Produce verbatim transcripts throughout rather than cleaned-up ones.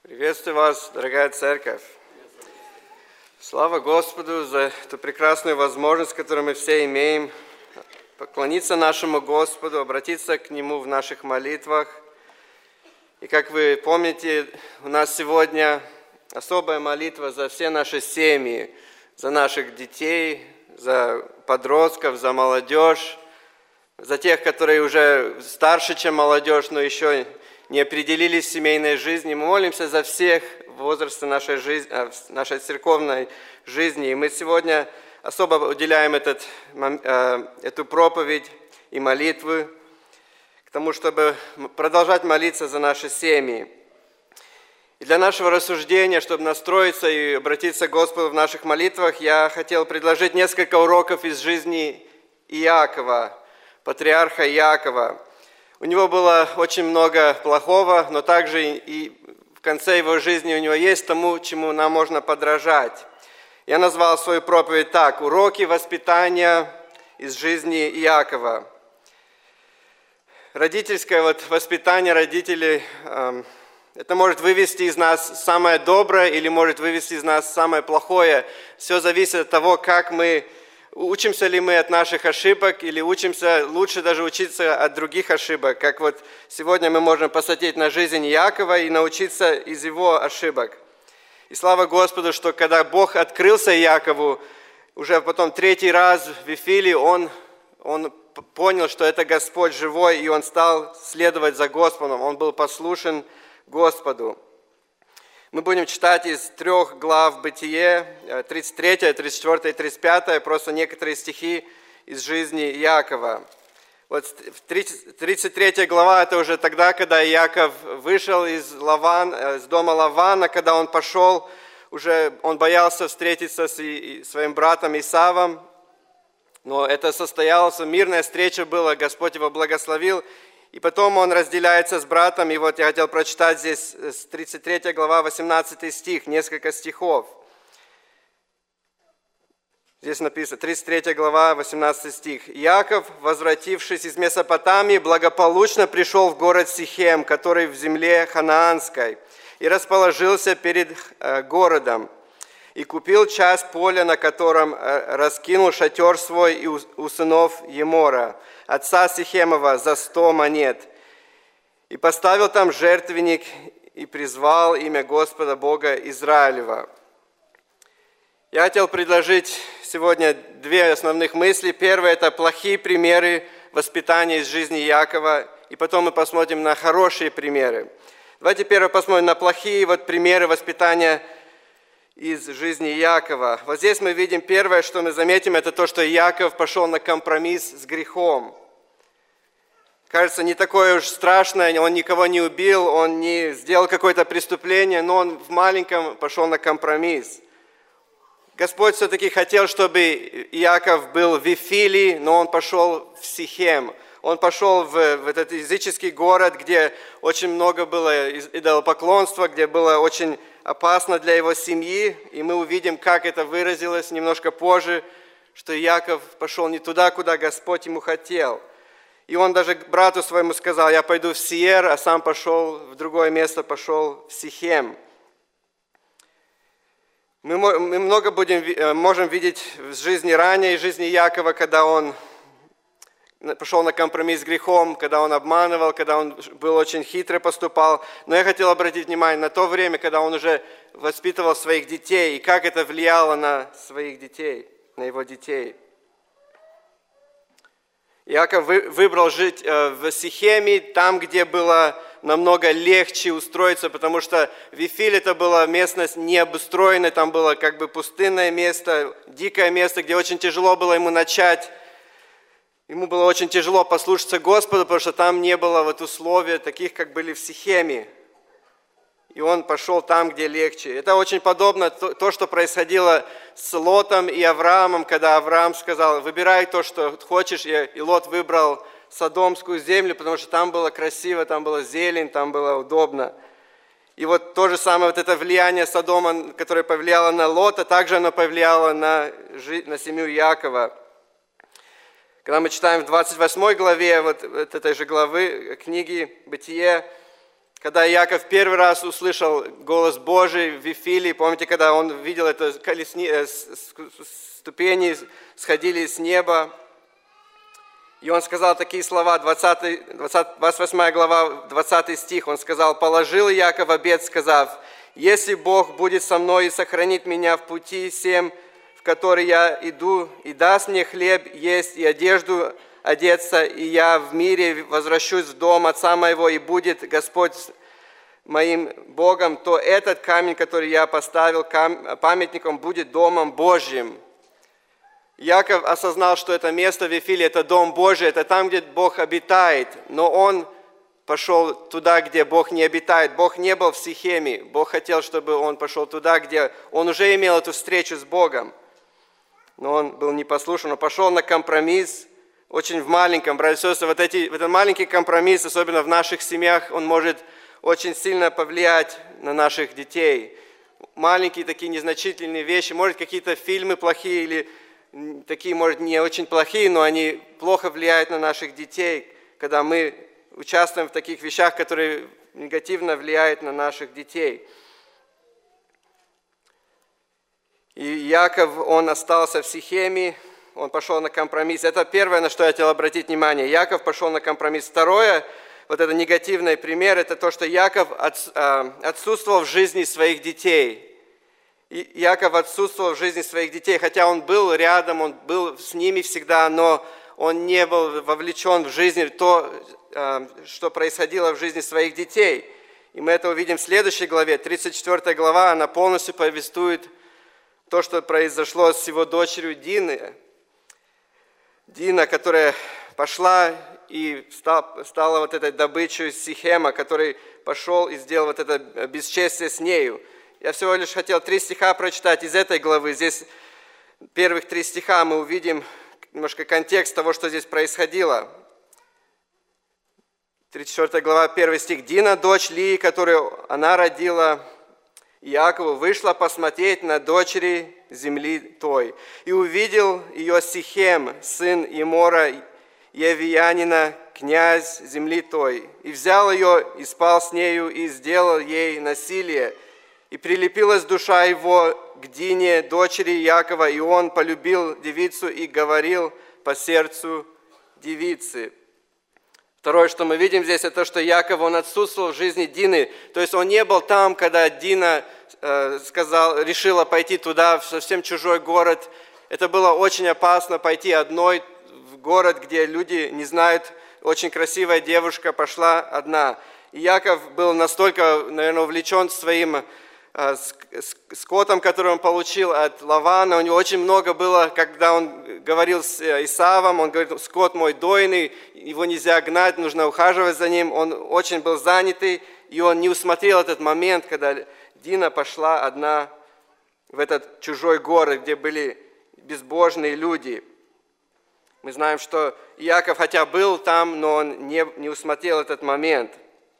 Приветствую вас, дорогая церковь. Слава Господу за эту прекрасную возможность, которую мы все имеем, поклониться нашему Господу, обратиться к Нему в наших молитвах. И как вы помните, у нас сегодня особая молитва за все наши семьи, за наших детей, за подростков, за молодежь, за тех, которые уже старше, чем молодежь, но еще не определились в семейной жизни. Мы молимся за всех возраста нашей, жизни, нашей церковной жизни. И мы сегодня особо уделяем этот, эту проповедь и молитву к тому, чтобы продолжать молиться за наши семьи. И для нашего рассуждения, чтобы настроиться и обратиться к Господу в наших молитвах, я хотел предложить несколько уроков из жизни Иакова, патриарха Иакова. У него было очень много плохого, но также и в конце его жизни у него есть тому, чему нам можно подражать. Я назвал свою проповедь так: «Уроки воспитания из жизни Иакова». Родительское вот воспитание родителей, э, это может вывести из нас самое доброе или может вывести из нас самое плохое. Все зависит от того, как мы учимся ли мы от наших ошибок или учимся лучше даже учиться от других ошибок. Как вот сегодня мы можем посмотреть на жизнь Иакова и научиться из его ошибок. И слава Господу, что когда Бог открылся Иакову, уже потом третий раз в Вифиле, он, он понял, что это Господь живой, и он стал следовать за Господом. Он был послушен Господу. Мы будем читать из трех глав Бытие, тридцать третья, тридцать четвёртая и тридцать пятая, просто некоторые стихи из жизни Иакова. Вот тридцать третья глава – это уже тогда, когда Иаков вышел из, Лаван, из дома Лавана, когда он пошел, уже он боялся встретиться с своим братом Исавом, но это состоялось, мирная встреча была, Господь его благословил. И потом он разделяется с братом, и вот я хотел прочитать здесь тридцать третья глава, восемнадцатый стих, несколько стихов. Здесь написано, тридцать третья глава, восемнадцатый стих. «Иаков, возвратившись из Месопотамии, благополучно пришел в город Сихем, который в земле ханаанской, и расположился перед городом, и купил часть поля, на котором раскинул шатер свой и у сынов Емора, отца Сихемова, за сто монет. И поставил там жертвенник, и призвал имя Господа Бога Израилева». Я хотел предложить сегодня две основных мысли. Первое – это плохие примеры воспитания из жизни Иакова, и потом мы посмотрим на хорошие примеры. Давайте первое посмотрим на плохие вот примеры воспитания из жизни Иакова. Вот здесь мы видим первое, что мы заметим, это то, что Иаков пошел на компромисс с грехом. Кажется, не такое уж страшное, он никого не убил, он не сделал какое-то преступление, но он в маленьком пошел на компромисс. Господь все-таки хотел, чтобы Иаков был в Вифиле, но он пошел в Сихем. Он пошел в, в этот языческий город, где очень много было идолопоклонства, где было очень опасно для его семьи. И мы увидим, как это выразилось немножко позже, что Иаков пошел не туда, куда Господь ему хотел. И он даже брату своему сказал: «Я пойду в Сиер», а сам пошел в другое место, пошел в Сихем. Мы много будем, можем видеть в жизни ранее, в жизни Иакова, когда он пошел на компромисс с грехом, когда он обманывал, когда он был очень хитро поступал. Но я хотел обратить внимание на то время, когда он уже воспитывал своих детей, и как это влияло на своих детей, на его детей. Иаков выбрал жить в Сихеме, там, где было намного легче устроиться, потому что Вифиль это была местность необустроенная, там было как бы пустынное место, дикое место, где очень тяжело было ему начать. Ему было очень тяжело послушаться Господа, потому что там не было вот условий таких, как были в Сихеме. И он пошел там, где легче. Это очень подобно то, что происходило с Лотом и Авраамом, когда Авраам сказал: «Выбирай то, что хочешь», и Лот выбрал Содомскую землю, потому что там было красиво, там была зелень, там было удобно. И вот то же самое, вот это влияние Содома, которое повлияло на Лота, также оно повлияло на, на семью Иакова. Когда мы читаем в двадцать восьмой главе вот этой же главы книги Бытие, Когда Яков первый раз услышал голос Божий в Вифиле, помните, когда он видел это колесни... ступени сходили с неба, и он сказал такие слова, двадцатая, двадцать, двадцать восьмая глава, двадцатый стих, он сказал: «Положил Яков обет, сказав: если Бог будет со мной и сохранит меня в пути сем, в который я иду, и даст мне хлеб есть и одежду одеться, и я в мире возвращусь в дом отца моего, и будет Господь моим Богом, то этот камень, который я поставил памятником, будет домом Божьим». Яков осознал, что это место в Вифиле – это дом Божий, это там, где Бог обитает, но он пошел туда, где Бог не обитает. Бог не был в Сихеме, Бог хотел, чтобы он пошел туда, где он уже имел эту встречу с Богом, но он был непослушен, он пошел на компромисс, очень в маленьком, братья и сестры, вот эти, этот маленький компромисс, особенно в наших семьях, он может очень сильно повлиять на наших детей. Маленькие такие незначительные вещи, может, какие-то фильмы плохие или такие, может, не очень плохие, но они плохо влияют на наших детей, когда мы участвуем в таких вещах, которые негативно влияют на наших детей. И Яков, он остался в Сихеме, он пошел на компромисс. Это первое, на что я хотел обратить внимание. Яков пошел на компромисс. Второе, вот это негативный пример, это то, что Яков отсутствовал в жизни своих детей. И Яков отсутствовал в жизни своих детей, хотя он был рядом, он был с ними всегда, но он не был вовлечен в жизнь, в то, что происходило в жизни своих детей. И мы это увидим в следующей главе, тридцать четвёртая глава, она полностью повествует то, что произошло с его дочерью Диной. Дина, которая пошла и стала вот этой добычей Сихема, который пошел и сделал вот это бесчестие с нею. Я всего лишь хотел три стиха прочитать из этой главы. Здесь первых три стиха мы увидим немножко контекст того, что здесь происходило. тридцать четвёртая глава, первый стих. «Дина, дочь Лии, которую она родила Иакову, вышла посмотреть на дочери земли той. И увидел ее Сихем, сын Емора, Евиянина, князь земли той. И взял ее, и спал с нею, и сделал ей насилие. И прилепилась душа его к Дине, дочери Якова, и он полюбил девицу и говорил по сердцу девицы». Второе, что мы видим здесь, это то, что Яков, он отсутствовал в жизни Дины. То есть он не был там, когда Дина э, сказал, решила пойти туда, в совсем чужой город. Это было очень опасно пойти одной в город, где люди не знают. Очень красивая девушка пошла одна. И Яков был настолько, наверное, увлечен своим скотом, который он получил от Лавана. У него очень много было, когда он говорил с Исавом, он говорит: скот мой дойный, его нельзя гнать, нужно ухаживать за ним. Он очень был занятый, и он не усмотрел этот момент, когда Дина пошла одна в этот чужой город, где были безбожные люди. Мы знаем, что Иаков хотя был там, но он не, не усмотрел этот момент.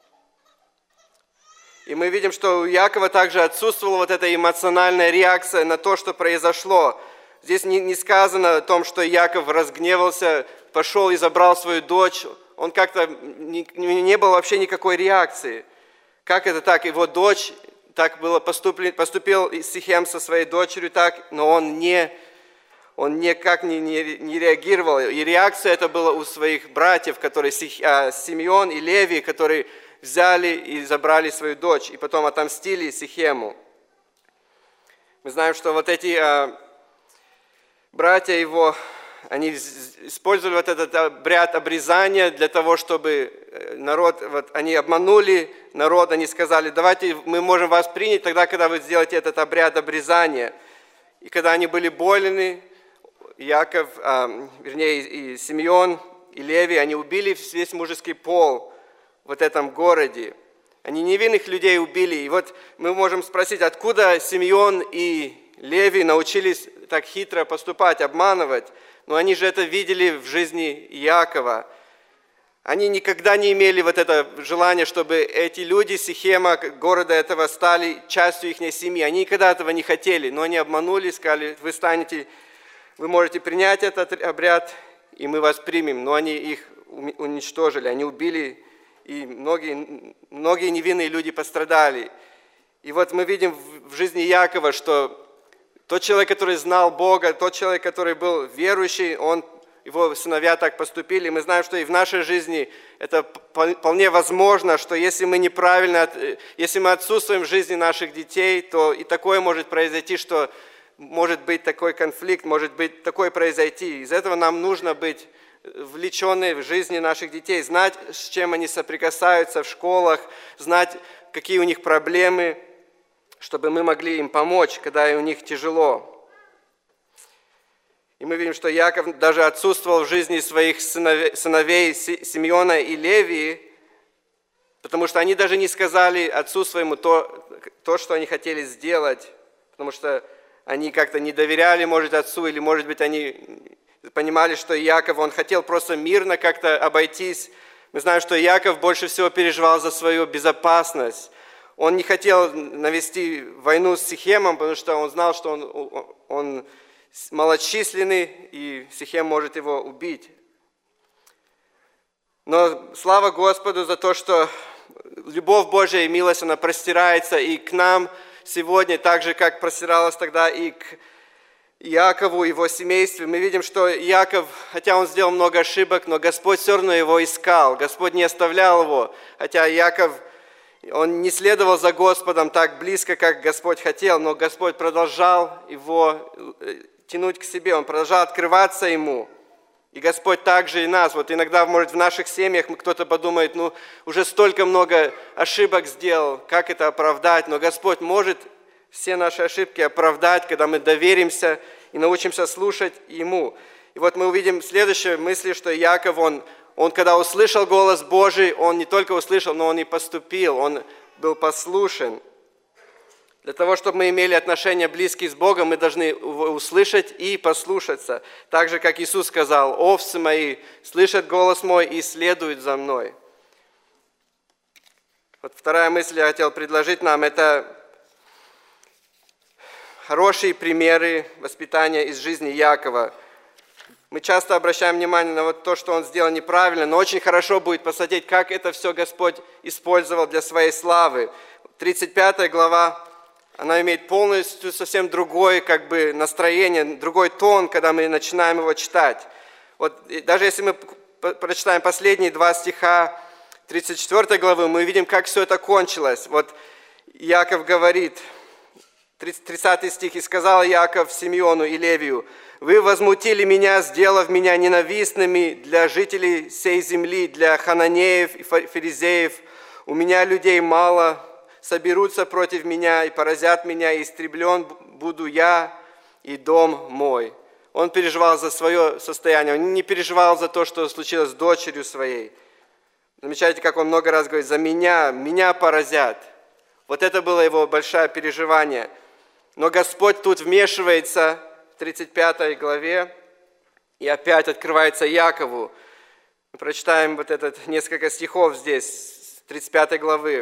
И мы видим, что у Якова также отсутствовала вот эта эмоциональная реакция на то, что произошло. Здесь не, не сказано о том, что Яков разгневался, пошел и забрал свою дочь. Он как-то не, не было вообще никакой реакции. Как это так? Его дочь, так было поступил, поступил Сихем со своей дочерью так, но он не, он никак не, не, не реагировал. И реакция это была у своих братьев, которые Симеон и Леви, которые взяли и забрали свою дочь, и потом отомстили Сихему. Мы знаем, что вот эти а, братья его, они использовали вот этот обряд обрезания для того, чтобы народ, вот, они обманули народ, они сказали: давайте мы можем вас принять тогда, когда вы сделаете этот обряд обрезания. И когда они были больны, Яков, а, вернее, и Симеон, и Леви, они убили весь мужеский пол в этом городе. Они невинных людей убили. И вот мы можем спросить, откуда Симеон и Леви научились так хитро поступать, обманывать? Но они же это видели в жизни Иакова. Они никогда не имели вот это желание, чтобы эти люди Сихема, города этого, стали частью их семьи. Они никогда этого не хотели, но они обманули, сказали: вы станете, вы можете принять этот обряд, и мы вас примем. Но они их уничтожили, они убили и многие, многие невинные люди пострадали. И вот мы видим в жизни Якова, что тот человек, который знал Бога, тот человек, который был верующий, он, его сыновья так поступили. Мы знаем, что и в нашей жизни это вполне возможно, что если мы неправильно, если мы отсутствуем в жизни наших детей, то и такое может произойти, что может быть такой конфликт, может быть такое произойти. Из этого нам нужно быть вовлечены в жизни наших детей, знать, с чем они соприкасаются в школах, знать, какие у них проблемы, чтобы мы могли им помочь, когда у них тяжело. И мы видим, что Яков даже отсутствовал в жизни своих сыновей, сыновей Симеона и Левии, потому что они даже не сказали отцу своему то, то, что они хотели сделать, потому что они как-то не доверяли, может, отцу, или, может быть, они понимали, что Яков, он хотел просто мирно как-то обойтись. Мы знаем, что Яков больше всего переживал за свою безопасность. Он не хотел навести войну с Сихемом, потому что он знал, что он, он малочисленный, и Сихем может его убить. Но слава Господу за то, что любовь Божия и милость, она простирается и к нам сегодня, так же, как простиралась тогда и к Якову, его семейству. Мы видим, что Яков, хотя он сделал много ошибок, но Господь все равно его искал, Господь не оставлял его, хотя Яков, он не следовал за Господом так близко, как Господь хотел, но Господь продолжал его тянуть к себе, Он продолжал открываться ему. И Господь также и нас. Вот иногда, может, в наших семьях кто-то подумает, ну, уже столько много ошибок сделал, как это оправдать? Но Господь может все наши ошибки оправдать, когда мы доверимся и научимся слушать Ему. И вот мы увидим следующее мысли, что Яков, он Он, когда услышал голос Божий, он не только услышал, но он и поступил, он был послушен. Для того, чтобы мы имели отношения близкие с Богом, мы должны услышать и послушаться. Так же, как Иисус сказал, овцы мои слышат голос мой и следуют за мной. Вот вторая мысль я хотел предложить нам, это хорошие примеры воспитания из жизни Якова. Мы часто обращаем внимание на вот то, что он сделал неправильно, но очень хорошо будет посмотреть, как это все Господь использовал для своей славы. тридцать пятая глава, она имеет полностью совсем другое как бы настроение, другой тон, когда мы начинаем его читать. Вот даже если мы прочитаем последние два стиха тридцать четвёртой главы, мы видим, как все это кончилось. Вот Яков говорит, тридцатый стих, «И сказал Яков Симеону и Левию: вы возмутили меня, сделав меня ненавистными для жителей сей земли, для хананеев и фаризеев. У меня людей мало, соберутся против меня и поразят меня, и истреблен буду я и дом мой». Он переживал за свое состояние, он не переживал за то, что случилось с дочерью своей. Замечаете, как он много раз говорит: «За меня, меня поразят». Вот это было его большое переживание. Но Господь тут вмешивается в тридцать пятой главе, и опять открывается Якову. Мы прочитаем вот этот несколько стихов здесь, с тридцать пятой главы.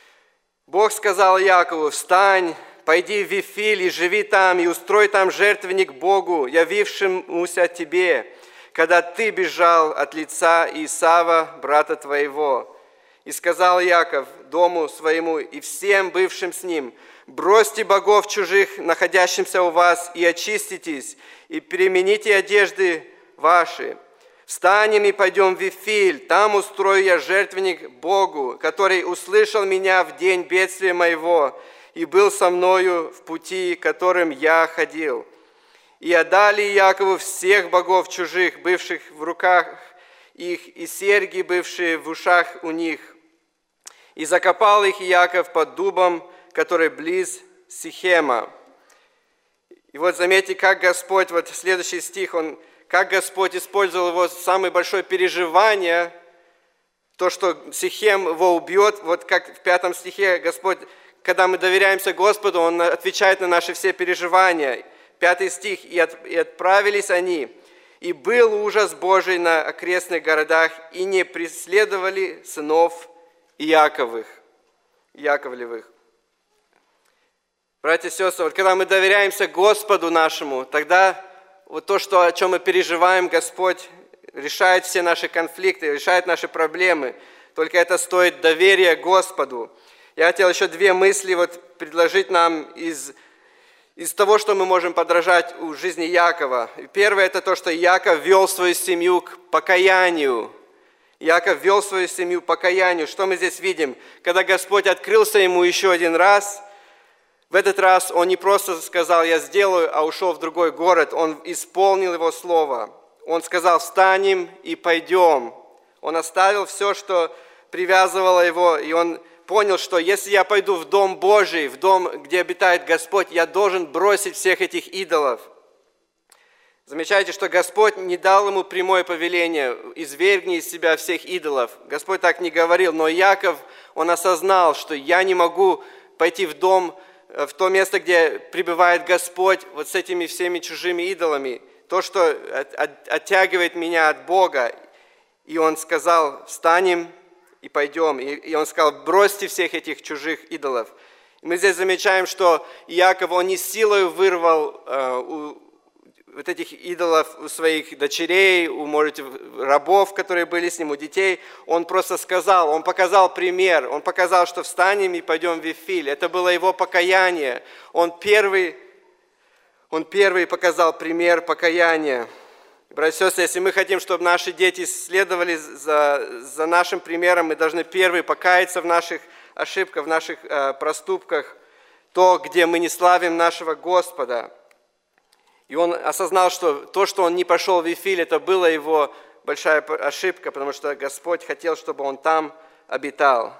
«Бог сказал Якову: встань, пойди в Вифиль и живи там, и устрой там жертвенник Богу, явившемуся тебе, когда ты бежал от лица Исава, брата твоего. И сказал Яков дому своему и всем бывшим с ним: бросьте богов чужих, находящимся у вас, и очиститесь, и перемените одежды ваши. Встанем и пойдем в Вифиль, там устрою я жертвенник Богу, который услышал меня в день бедствия моего и был со мною в пути, которым я ходил. И отдали Якову всех богов чужих, бывших в руках их, и серьги, бывшие в ушах у них. И закопал их Яков под дубом, который близ Сихема». И вот заметьте, как Господь, вот следующий стих, он, как Господь использовал его самое большое переживание, то, что Сихем его убьет. Вот как в пятом стихе Господь, когда мы доверяемся Господу, Он отвечает на наши все переживания. Пятый стих: «И отправились они, и был ужас Божий на окрестных городах, и не преследовали сынов Иаковых, Яковлевых». Братья и сестры, вот когда мы доверяемся Господу нашему, тогда вот то, что, о чем мы переживаем, Господь решает все наши конфликты, решает наши проблемы. Только это стоит доверия Господу. Я хотел еще две мысли вот предложить нам из, из того, что мы можем подражать в жизни Якова. Первое – это то, что Яков вел свою семью к покаянию. Яков вел свою семью к покаянию. Что мы здесь видим? Когда Господь открылся ему еще один раз, в этот раз он не просто сказал «я сделаю», а ушел в другой город. Он исполнил его слово. Он сказал «встанем и пойдем». Он оставил все, что привязывало его, и он понял, что если я пойду в Дом Божий, в дом, где обитает Господь, я должен бросить всех этих идолов. Замечайте, что Господь не дал ему прямое повеление «извергни из себя всех идолов». Господь так не говорил, но Яков, он осознал, что я не могу пойти в дом, в то место, где пребывает Господь, вот с этими всеми чужими идолами, то, что оттягивает меня от Бога. И он сказал, встанем и пойдем. И он сказал, бросьте всех этих чужих идолов. И мы здесь замечаем, что Иаков, он не силой вырвал э, у, вот этих идолов у своих дочерей, у, может, рабов, которые были с ним, у детей. Он просто сказал, он показал пример, он показал, что встанем и пойдем в Вифиль. Это было его покаяние. Он первый, он первый показал пример покаяния. Братья и сестры, если мы хотим, чтобы наши дети следовали за, за нашим примером, мы должны первые покаяться в наших ошибках, в наших э, проступках, то, где мы не славим нашего Господа. И он осознал, что то, что он не пошел в Вифиль, это была его большая ошибка, потому что Господь хотел, чтобы он там обитал.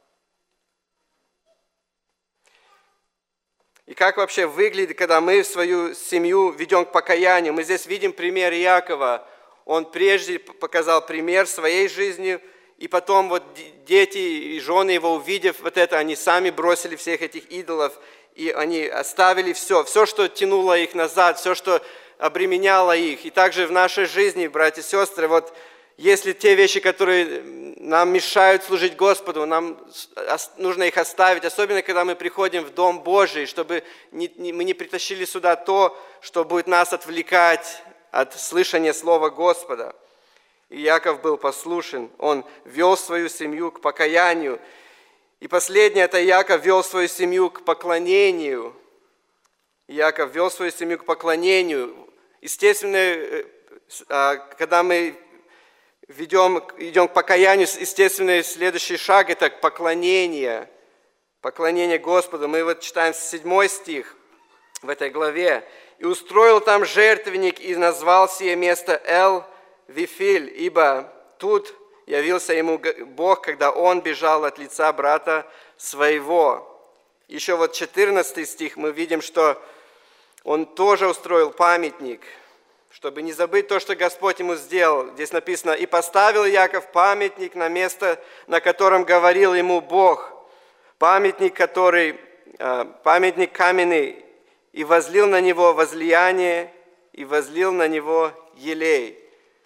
И как вообще выглядит, когда мы свою семью ведем к покаянию? Мы здесь видим пример Иакова. Он прежде показал пример своей жизни, и потом вот дети и жены его, увидев вот это, они сами бросили всех этих идолов, и они оставили все, все, что тянуло их назад, все, что обременяло их. И также в нашей жизни, братья и сестры, вот если те вещи, которые нам мешают служить Господу, нам нужно их оставить, особенно когда мы приходим в Дом Божий, чтобы мы не притащили сюда то, что будет нас отвлекать от слышания Слова Господа. И Иаков был послушен, он вел свою семью к покаянию. И последнее, это Иаков вел свою семью к поклонению. Иаков вел свою семью к поклонению. Естественно, когда мы ведем, идем к покаянию, естественный следующий шаг – это поклонение. Поклонение Господу. Мы вот читаем седьмой стих в этой главе. «И устроил там жертвенник, и назвал сие место Эл-Вифиль, ибо тут явился ему Бог, когда он бежал от лица брата своего». Еще вот четырнадцатый стих мы видим, что он тоже устроил памятник, чтобы не забыть то, что Господь ему сделал. Здесь написано, «И поставил Яков памятник на место, на котором говорил ему Бог». Памятник, который, памятник каменный, «И возлил на него возлияние, и возлил на него елей».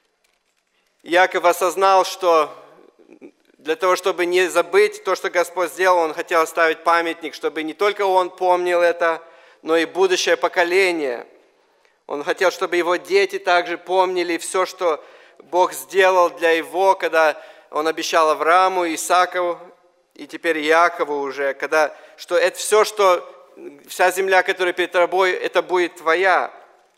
Яков осознал, что для того, чтобы не забыть то, что Господь сделал, он хотел оставить памятник, чтобы не только он помнил это, но и будущее поколение. Он хотел, чтобы его дети также помнили все, что Бог сделал для его, когда он обещал Аврааму, Исааку и теперь Иакову уже, когда, что это все, что вся земля, которая перед тобой, это будет твоя.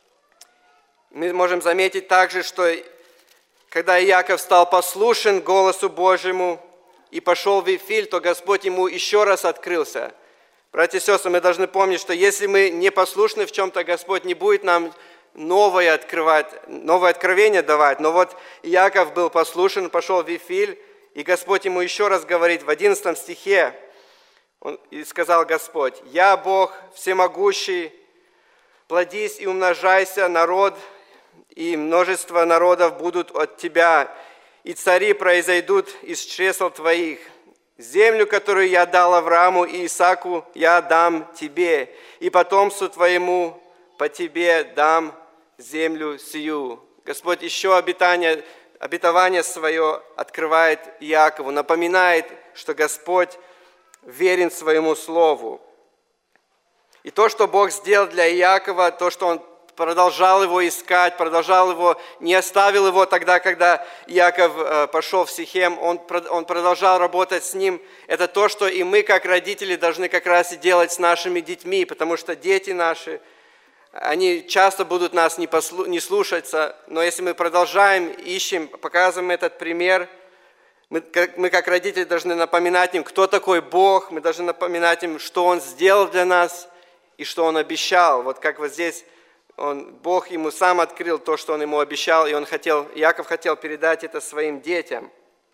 Мы можем заметить также, что когда Иаков стал послушен голосу Божьему и пошел в Вифиль, то Господь ему еще раз открылся. Братья и сестры, мы должны помнить, что если мы не послушны в чем-то, Господь не будет нам новое открывать, новое откровение давать. Но вот Иаков был послушен, пошел в Вифиль, и Господь ему еще раз говорит в одиннадцатом стихе, он, и сказал Господь, «Я Бог всемогущий, плодись и умножайся, народ, и множество народов будут от тебя, и цари произойдут из чресл твоих. Землю, которую я дал Аврааму и Исааку, я дам тебе, и потомству твоему по тебе дам землю сию». Господь еще обетание, обетование свое открывает Иакову, напоминает, что Господь верен своему слову. И то, что Бог сделал для Иакова, то, что Он продолжал его искать, продолжал его, не оставил его тогда, когда Иаков пошел в Сихем, он, он продолжал работать с ним. Это то, что и мы, как родители, должны как раз и делать с нашими детьми, потому что дети наши, они часто будут нас не, послу, не слушаться, но если мы продолжаем, ищем, показываем этот пример, мы как, мы как родители должны напоминать им, кто такой Бог, мы должны напоминать им, что Он сделал для нас и что Он обещал. Вот как вот здесь он, Бог ему сам открыл то, что Он ему обещал, и он хотел, Иаков хотел передать это своим детям.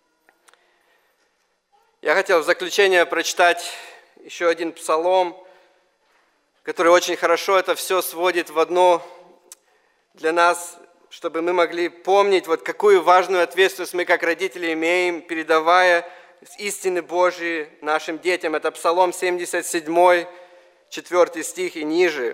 Я хотел в заключение прочитать еще один псалом, который очень хорошо это все сводит в одно для нас, чтобы мы могли помнить, вот какую важную ответственность мы как родители имеем, передавая истины Божьи нашим детям. Это Псалом семьдесят семь, четвёртый стих и ниже.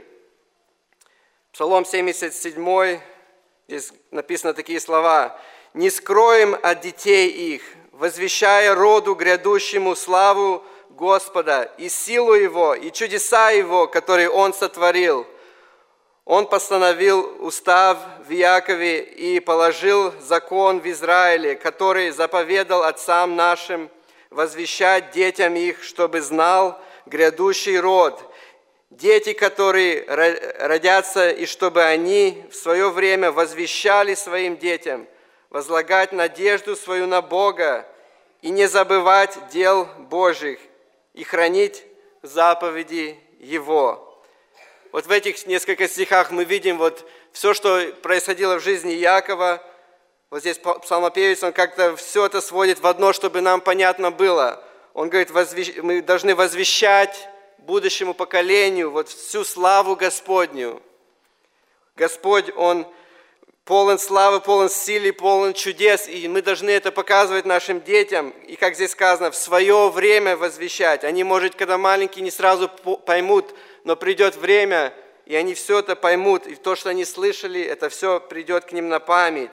Псалом семьдесят семь, здесь написано такие слова. «Не скроем от детей их, возвещая роду грядущему славу Господа и силу Его, и чудеса Его, которые Он сотворил. Он постановил устав в Иакове и положил закон в Израиле, который заповедал отцам нашим возвещать детям их, чтобы знал грядущий род, дети, которые родятся, и чтобы они в свое время возвещали своим детям, возлагать надежду свою на Бога и не забывать дел Божьих, и хранить заповеди Его». Вот в этих нескольких стихах мы видим вот все, что происходило в жизни Иакова. Вот здесь псалмопевец, он как-то все это сводит в одно, чтобы нам понятно было. Он говорит, мы должны возвещать будущему поколению вот всю славу Господню. Господь, Он полон славы, полон силы, полон чудес, и мы должны это показывать нашим детям. И, как здесь сказано, в свое время возвещать. Они, может, когда маленькие, не сразу поймут, но придет время, и они все это поймут, и то, что они слышали, это все придет к ним на память.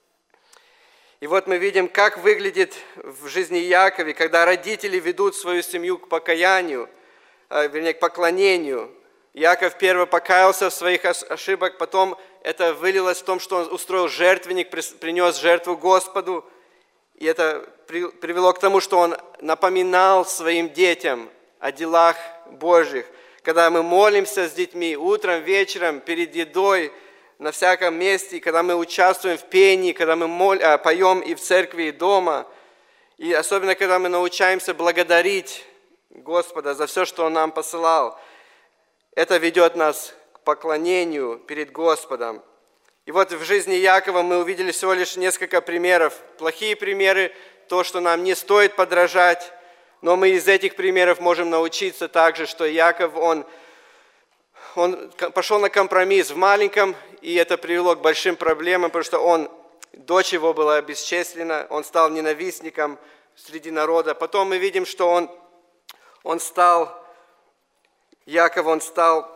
И вот мы видим, как выглядит в жизни Иакова, когда родители ведут свою семью к покаянию, вернее, к поклонению. Иаков первый покаялся в своих ошибках, потом это вылилось в том, что он устроил жертвенник, принес жертву Господу, и это привело к тому, что он напоминал своим детям о делах Божьих. Когда мы молимся с детьми утром, вечером, перед едой, на всяком месте, когда мы участвуем в пении, когда мы моль, а, поем и в церкви, и дома, и особенно, когда мы научаемся благодарить Господа за все, что Он нам посылал, это ведет нас к поклонению перед Господом. И вот в жизни Иакова мы увидели всего лишь несколько примеров. Плохие примеры, то, что нам не стоит подражать, но мы из этих примеров можем научиться также, что Иаков, он, он пошел на компромисс в маленьком, и это привело к большим проблемам, потому что он, дочь его была обесчислена, он стал ненавистником среди народа. Потом мы видим, что он, он стал, Иаков, он стал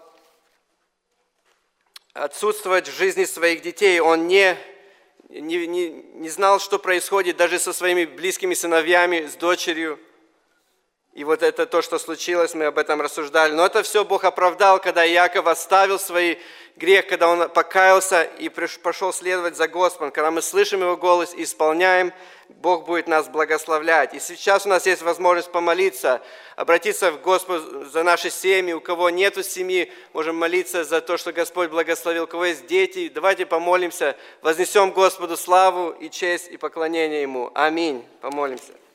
отсутствовать в жизни своих детей, он не, не, не, не знал, что происходит даже со своими близкими сыновьями, с дочерью. И вот это то, что случилось, мы об этом рассуждали. Но это все Бог оправдал, когда Иаков оставил свой грех, когда он покаялся и пошел следовать за Господом. Когда мы слышим Его голос и исполняем, Бог будет нас благословлять. И сейчас у нас есть возможность помолиться, обратиться к Господу за наши семьи. У кого нету семьи, можем молиться за то, что Господь благословил. У кого есть дети, давайте помолимся, вознесем Господу славу и честь и поклонение Ему. Аминь. Помолимся.